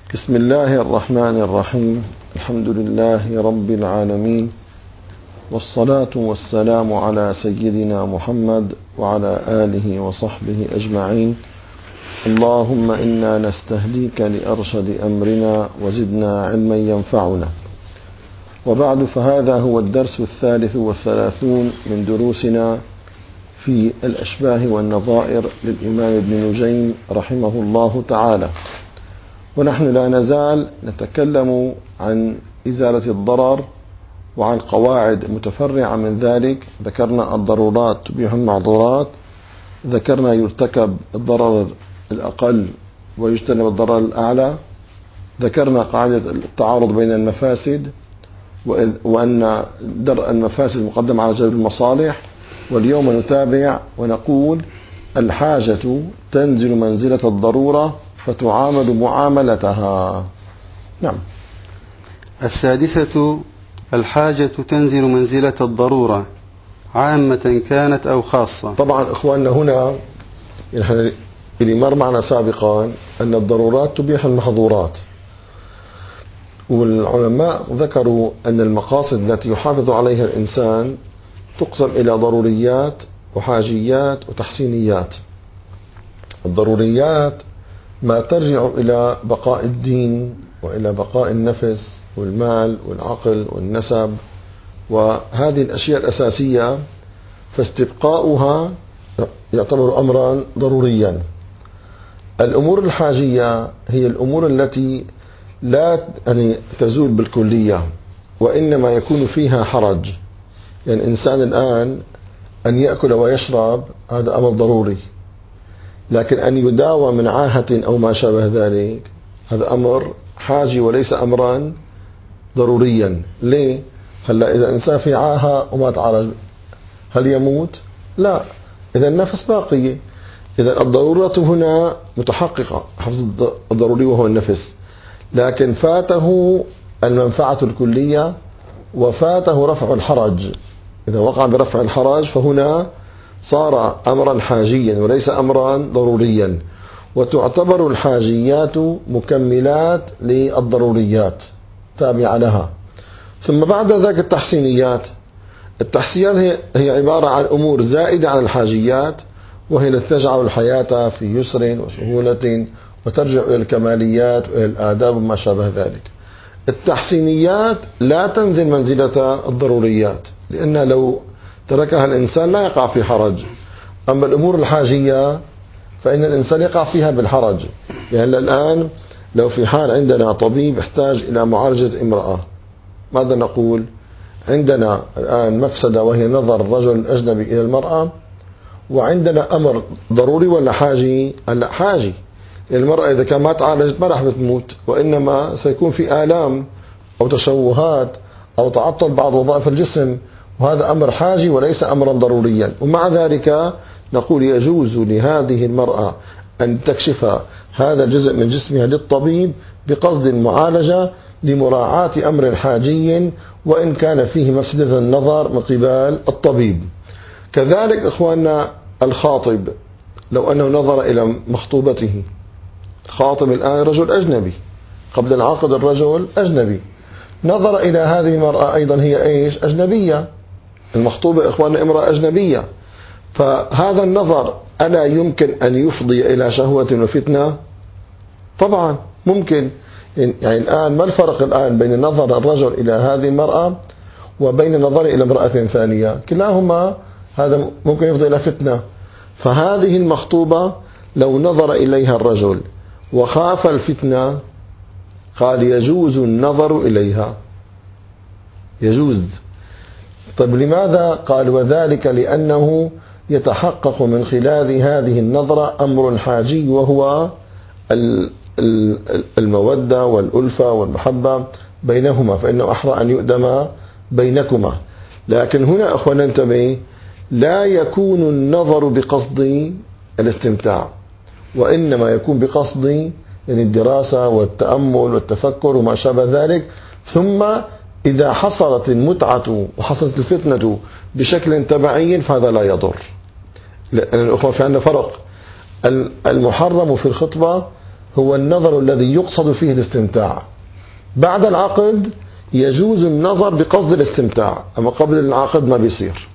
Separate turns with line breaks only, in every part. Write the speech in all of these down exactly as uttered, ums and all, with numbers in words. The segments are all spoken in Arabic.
بسم الله الرحمن الرحيم. الحمد لله رب العالمين، والصلاة والسلام على سيدنا محمد وعلى آله وصحبه أجمعين. اللهم إنا نستهديك لأرشد أمرنا وزدنا علما ينفعنا. وبعد، فهذا هو الدرس الثالث والثلاثون من دروسنا في الأشباه والنظائر للإمام ابن نجيم رحمه الله تعالى، ونحن لا نزال نتكلم عن إزالة الضرر وعن قواعد متفرعة من ذلك. ذكرنا الضرورات تبيح المعذورات، ذكرنا يرتكب الضرر الأقل ويجتنب الضرر الأعلى، ذكرنا قاعدة التعارض بين المفاسد وأن درء المفاسد مقدم على جلب المصالح. واليوم نتابع ونقول الحاجة تنزل منزلة الضرورة فتعامل معاملتها. نعم.
السادسة: الحاجة تنزل منزلة الضرورة عامة كانت أو خاصة.
طبعا إخواننا، هنا اللي مر معنا سابقا أن الضرورات تبيح المحظورات، والعلماء ذكروا أن المقاصد التي يحافظ عليها الإنسان تقسم إلى ضروريات وحاجيات وتحسينيات. الضروريات ما ترجع إلى بقاء الدين وإلى بقاء النفس والمال والعقل والنسب وهذه الأشياء الأساسية، فاستبقاؤها يعتبر أمرا ضروريا. الأمور الحاجية هي الأمور التي لا يعني تزول بالكلية، وإنما يكون فيها حرج. يعني الإنسان الآن أن يأكل ويشرب هذا أمر ضروري، لكن أن يداوى من عاهة أو ما شابه ذلك هذا أمر حاجي وليس أمرا ضروريا. ليه؟ هلا إذا إنسان في عاهة وما تعالج هل يموت؟ لا، إذا النفس باقية. إذا الضرورة هنا متحققة، حفظ الضروري وهو النفس، لكن فاته المنفعة الكلية وفاته رفع الحرج. إذا وقع برفع الحرج فهنا صار أمرا حاجيا وليس أمرا ضروريا. وتعتبر الحاجيات مكملات للضروريات تابعة لها. ثم بعد ذلك التحسينيات. التحسينيات هي, هي عبارة عن أمور زائدة عن الحاجيات، وهي التي تجعل الحياة في يسر وسهولة وترجع إلى الكماليات وإلى الآداب وما شابه ذلك. التحسينيات لا تنزل منزلة الضروريات، لأنها لو تركها الإنسان لا يقع في حرج. أما الأمور الحاجية فإن الإنسان يقع فيها بالحرج. يعني الآن لو في حال عندنا طبيب يحتاج إلى معالجة امرأة، ماذا نقول؟ عندنا الآن مفسدة وهي نظر الرجل الأجنبي إلى المرأة، وعندنا أمر ضروري ولا حاجي؟ لا، حاجي. المرأة إذا كان ما تعالجت ما راح بتموت، وإنما سيكون في آلام أو تشوهات أو تعطل بعض وظائف الجسم، وهذا أمر حاجي وليس أمرا ضروريا. ومع ذلك نقول يجوز لهذه المرأة أن تكشف هذا الجزء من جسمها للطبيب بقصد المعالجة لمراعاة أمر حاجي وإن كان فيه مفسدة النظر من قبل الطبيب. كذلك إخواننا الخاطب، لو أنه نظر إلى مخطوبته، خاطب الآن رجل أجنبي، قبل العقد الرجل أجنبي، نظر إلى هذه المرأة أيضا هي إيش؟ أجنبية. المخطوبة إخواننا امرأة أجنبية، فهذا النظر ألا يمكن أن يفضي إلى شهوة وفتنة؟ طبعا ممكن. يعني الآن ما الفرق الآن بين نظر الرجل إلى هذه المرأة وبين نظر إلى امرأة ثانية؟ كلاهما هذا ممكن يفضي إلى فتنة. فهذه المخطوبة لو نظر إليها الرجل وخاف الفتنة قال يجوز النظر إليها، يجوز. طيب لماذا؟ قال وذلك لأنه يتحقق من خلال هذه النظرة أمر حاجي، وهو المودة والألفة والمحبة بينهما، فإنه أحرى أن يؤدم بينكما. لكن هنا أخوانا انتبه، لا يكون النظر بقصد الاستمتاع، وإنما يكون بقصد يعني الدراسة والتأمل والتفكر وما شابه ذلك. ثم إذا حصلت المتعة وحصلت الفتنة بشكل تبعي فهذا لا يضر. لأن الأخوة في عندنا فرق. المحرم في الخطبة هو النظر الذي يقصد فيه الاستمتاع. بعد العقد يجوز النظر بقصد الاستمتاع، أما قبل العقد ما بيصير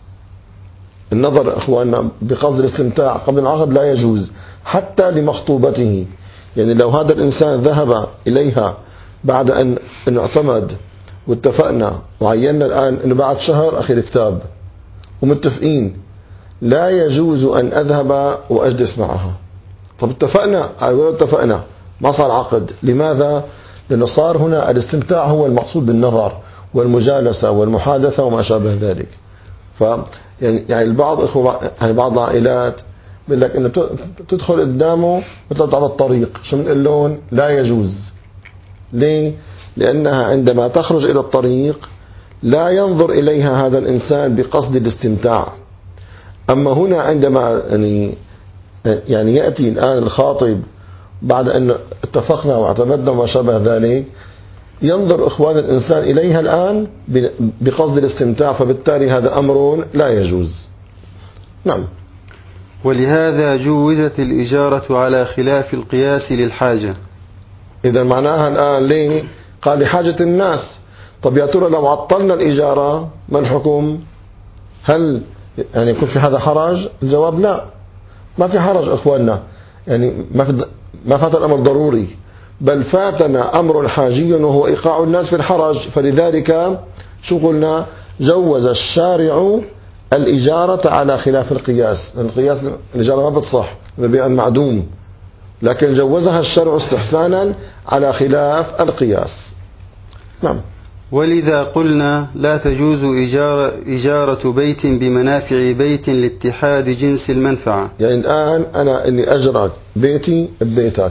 النظر إخواننا بقصد الاستمتاع. قبل العقد لا يجوز حتى لمخطوبته. يعني لو هذا الإنسان ذهب إليها بعد أن اعتمد واتفقنا وعينا الآن أنه بعد شهر أخي الكتاب ومتفقين، لا يجوز أن أذهب وأجلس معها. طب اتفقنا، أيوة اتفقنا، ما صار عقد. لماذا؟ لأنه صار هنا الاستمتاع هو المقصود بالنظر والمجالسة والمحادثة وما شابه ذلك. ف يعني يعني البعض إخوة يعني بعض العائلات بيقول لك إنه تدخل قدامه مثل على الطريق، شو من اللون؟ لا يجوز. ليه؟ لأنها عندما تخرج إلى الطريق لا ينظر إليها هذا الإنسان بقصد الاستمتاع. أما هنا عندما يعني يعني يأتي الآن الخاطب بعد أن اتفقنا واعتمدنا وما شابه ذلك، ينظر إخوان الإنسان إليها الآن بقصد الاستمتاع، فبالتالي هذا أمر لا يجوز. نعم.
ولهذا جوزت الإجارة على خلاف القياس للحاجة.
إذا معناها الآن ليه؟ قال لحاجة الناس. طب يا ترى لو عطلنا الإجارة ما الحكم؟ هل يعني يكون في هذا حرج؟ الجواب لا، ما في حرج إخواننا. يعني ما في ما فات الأمر ضروري، بل فاتنا أمر حاجي وهو إيقاع الناس في الحرج. فلذلك شو قلنا؟ جوز الشارع الإجارة على خلاف القياس. القياس الإجارة ما بتصح ببيع المعدوم، لكن جوزها الشرع استحسانا على خلاف القياس. نعم.
ولذا قلنا لا تجوز إجارة, إجارة بيت بمنافع بيت لاتحاد جنس المنفعة.
يعني الآن أنا إني أجرك بيتي ببيتك،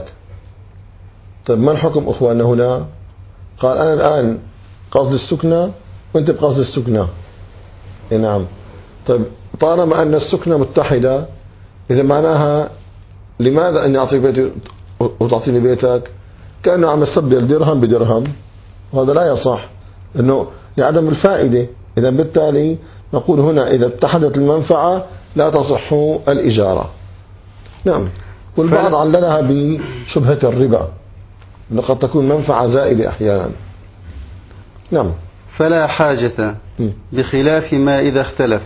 طيب ما الحكم أخواننا هنا؟ قال أنا الآن قصد السكنة وأنت بقصد السكنة. نعم. طيب طالما أن السكنة متحدة، إذا معناها لماذا أني أعطيك بيتي وتعطيني بيتك؟ كأنه عم يستبدل درهم بدرهم، وهذا لا يصح لأنه لعدم الفائدة. إذا بالتالي نقول هنا إذا اتحدت المنفعة لا تصح الإجارة. نعم. والبعض عللها بشبهة الربا، أنه قد تكون منفعة زائدة أحيانا. نعم.
فلا حاجة بخلاف ما إذا اختلف.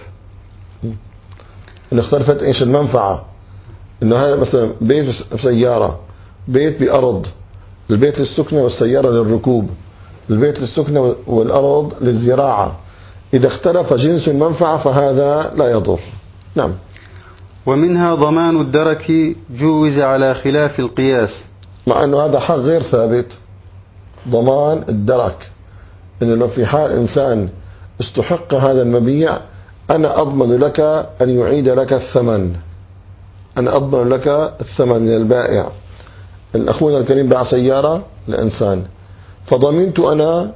إن اختلفت إيش المنفعة؟ إنه هذا مثلا بيت بسيارة، بيت بأرض، البيت للسكنة والسيارة للركوب، البيت للسكنة والأرض للزراعة. إذا اختلف جنس المنفعة فهذا لا يضر. نعم.
ومنها ضمان الدرك جوز على خلاف القياس،
مع أنه هذا حق غير ثابت. ضمان الدرك إنه لو في حال إنسان استحق هذا المبيع أنا أضمن لك أن يعيد لك الثمن، أنا أضمن لك الثمن من البائع. الأخونا الكريم باع سيارة لإنسان، فضمنت أنا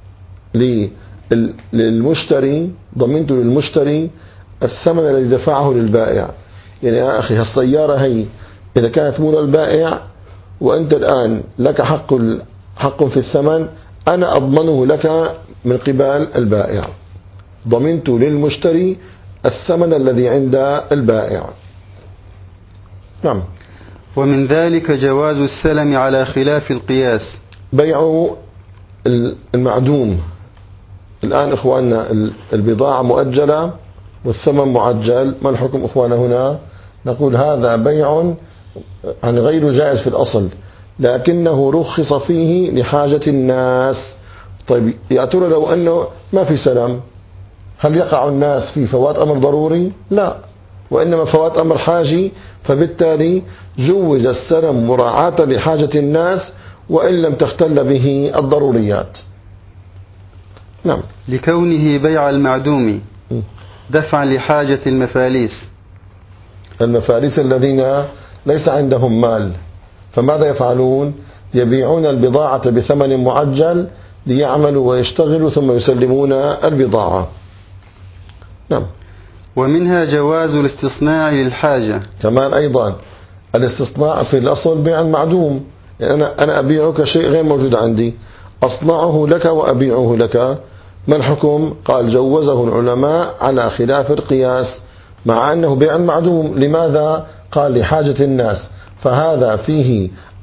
للمشتري ضمنت للمشتري الثمن الذي دفعه للبائع. يعني يا أخي هالسيارة هي إذا كانت مول البائع وأنت الآن لك حق حق في الثمن، أنا أضمنه لك من قبل البائع. ضمنت للمشتري الثمن الذي عند البائع. نعم.
ومن ذلك جواز السلم على خلاف القياس،
بيع المعدوم. الآن إخواننا البضاعة مؤجلة والثمن معجل، ما الحكم إخواننا هنا؟ نقول هذا بيع عن غير جائز في الأصل، لكنه رخص فيه لحاجة الناس. طيب يا ترى لو أنه ما في سلم، هل يقع الناس في فوات أمر ضروري؟ لا، وإنما فوات أمر حاجي، فبالتالي جوز السلم مراعاة لحاجة الناس وإن لم تختل به الضروريات. نعم.
لكونه بيع المعدوم دفعا لحاجة المفاليس.
المفاليس الذين ليس عندهم مال، فماذا يفعلون؟ يبيعون البضاعة بثمن معجل ليعملوا ويشتغلوا ثم يسلمون البضاعة. نعم.
ومنها جواز الاستصناع للحاجة.
كمان أيضا الاستصناع في الأصل بيع المعدوم. يعني أنا أنا أبيعك شيء غير موجود عندي، أصنعه لك وأبيعه لك، ما الحكم؟ قال جوزه العلماء على خلاف القياس، مع أنه بيع المعدوم. لماذا؟ قال لحاجة الناس، فهذا فيه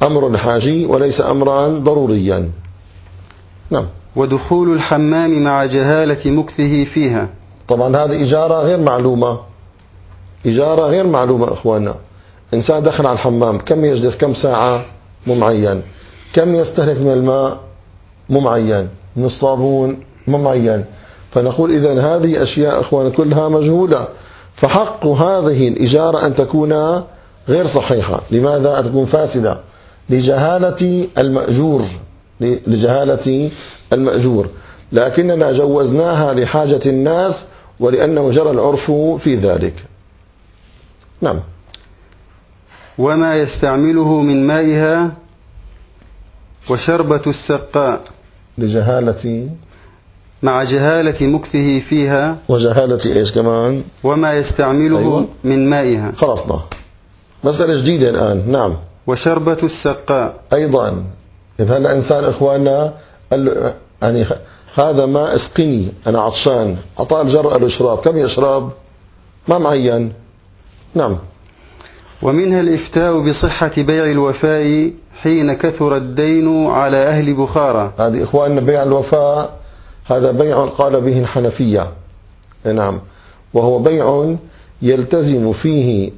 أمر حاجي وليس أمرا ضروريا. نعم.
ودخول الحمام مع جهالة مكثه فيها.
طبعا هذه إجارة غير معلومة، إجارة غير معلومة إخواننا. إنسان دخل على الحمام، كم يجلس، كم ساعة، مو معين. كم يستهلك من الماء، مو معين. من الصابون، مو معين. فنقول إذن هذه أشياء إخواننا كلها مجهولة، فحق هذه الإجارة أن تكون غير صحيحة. لماذا؟ أن تكون فاسدة لجهالة المأجور، لجهالة المأجور، لكننا جوزناها لحاجة الناس ولأنه جرى العرف في ذلك. نعم.
وما يستعمله من مائها وشربة السقاء
لجهالة،
مع جهالة مكثه فيها،
وجهالة إيش كمان؟
وما يستعمله أيوة. من مائها.
خلصنا، مسألة جديدة الآن. نعم.
وشربة السقاء
أيضا. إذا هلا إنسان إخواننا قال له يعني هذا ماء اسقني أنا عطشان، أعطاه الجرة قال له اشرب، كم يشرب؟ ما معين. نعم.
ومنها الإفتاء بصحة بيع الوفاء حين كثر الدين على أهل بخارى.
هذه إخواننا بيع الوفاء هذا بيع قال به الحنفية. نعم. وهو بيع يلتزم فيه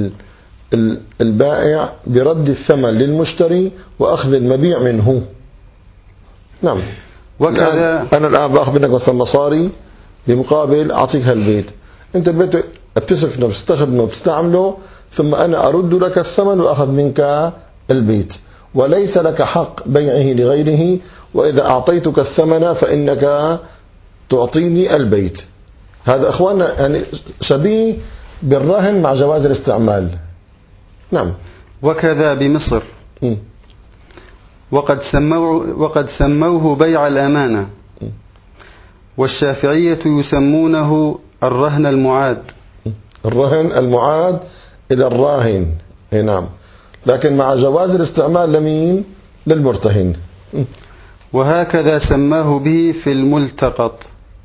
البائع برد الثمن للمشتري وأخذ المبيع منه. نعم.
وكذا
أنا الآن بأخذ منك مثلا مصاري بمقابل أعطيك هالبيت، أنت البيت بتسكنه بتستخدمه بتستعمله، ثم أنا أرد لك الثمن وأخذ منك البيت، وليس لك حق بيعه لغيره. وإذا أعطيتك الثمن فإنك تعطيني البيت. هذا أخواننا يعني شبيه بالرهن مع جواز الاستعمال. نعم.
وكذا بمصر
م.
وقد سموه, وقد سموه بيع الأمانة. والشافعية يسمونه الرهن المعاد.
الرهن المعاد إلى الراهن. نعم. لكن مع جواز الاستعمال لمين؟ للمرتهن.
وهكذا سماه به في الملتقط.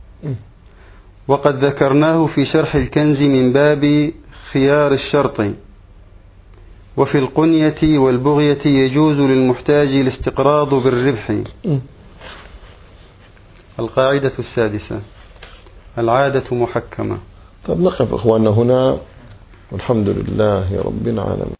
وقد ذكرناه في شرح الكنز من باب خيار الشرط. وفي القنية والبغية يجوز للمحتاج الاستقراض بالربح. القاعدة السادسة: العادة محكمة.
طب نقف إخواننا هنا، والحمد لله رب العالمين.